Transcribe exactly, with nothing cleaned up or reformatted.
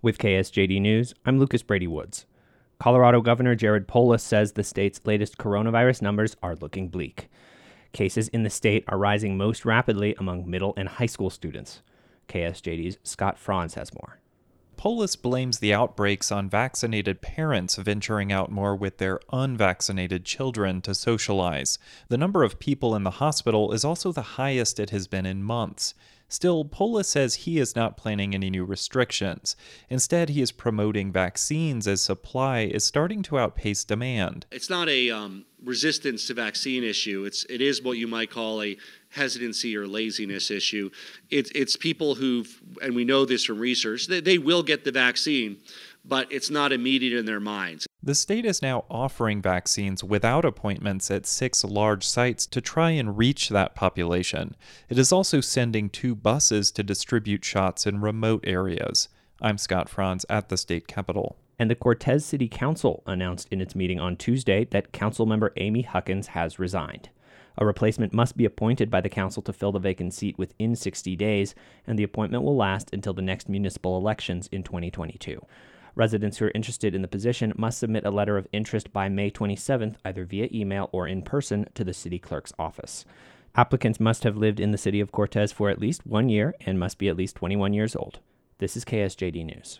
With K S J D News, I'm Lucas Brady Woods. Colorado Governor Jared Polis says the state's latest coronavirus numbers are looking bleak. Cases in the state are rising most rapidly among middle and high school students. K S J D's Scott Franz has more. Polis blames the outbreaks on vaccinated parents venturing out more with their unvaccinated children to socialize. The number of people in the hospital is also the highest it has been in months. Still, Polis says he is not planning any new restrictions. Instead, he is promoting vaccines as supply is starting to outpace demand. It's not a um, resistance to vaccine issue. It's it is what you might call a hesitancy or laziness issue. It's it's people who've, and we know this from research, they, they will get the vaccine, but it's not immediate in their minds. The state is now offering vaccines without appointments at six large sites to try and reach that population. It is also sending two buses to distribute shots in remote areas. I'm Scott Franz at the state capitol. And the Cortez City Council announced in its meeting on Tuesday that Councilmember Amy Huckins has resigned. A replacement must be appointed by the council to fill the vacant seat within sixty days, and the appointment will last until the next municipal elections in twenty twenty-two. Residents who are interested in the position must submit a letter of interest by May twenty-seventh, either via email or in person, to the city clerk's office. Applicants must have lived in the city of Cortez for at least one year and must be at least twenty-one years old. This is K S J D News.